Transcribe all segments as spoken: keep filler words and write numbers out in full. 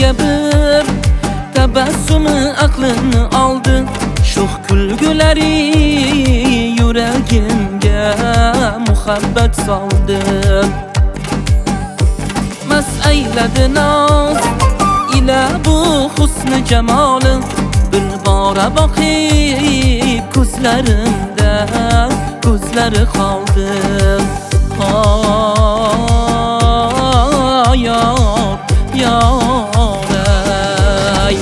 ko'zingga bir tabassumi aqlini oldi. Sho'x kulgulari yuragimga muhabbat soldi. Mas ayladi noz ila bu husni jamoli, bir bora boqib ko'zlarimda ko'zlari qoldi. Ha yor yoray.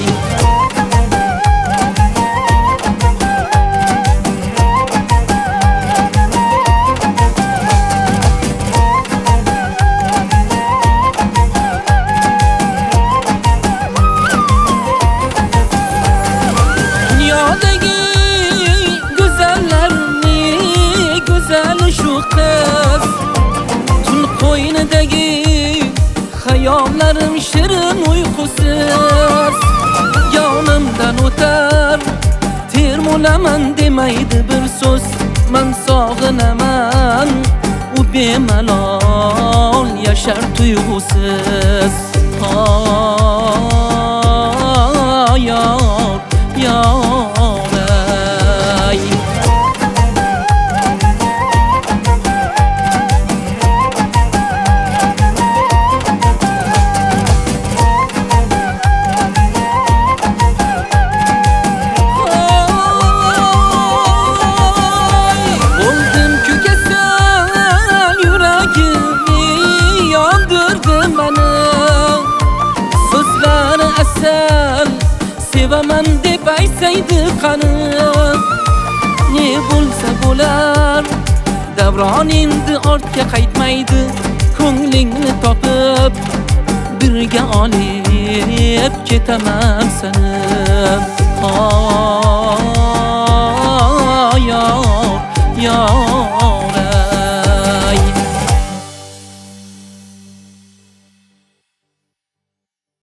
Dünyadagi go'zallarning go'zali shu qiz, tun qo'ynidagi hayollarim shirin uyqusiz. Yonimdan o'tar termulaman demaydi bir so'z, men sog'inaman u bemalol yashar tuyg'usiz. Ha yor yoray. Oldum ki kasal yuragimni yondirdi meni. So'zlari asal sevaman deb aytsaydi qani. Ne bo'lsa bo'lar, davron endi ortga qaytmaydi. Ko'nglingni topib birga olib ketaman seni.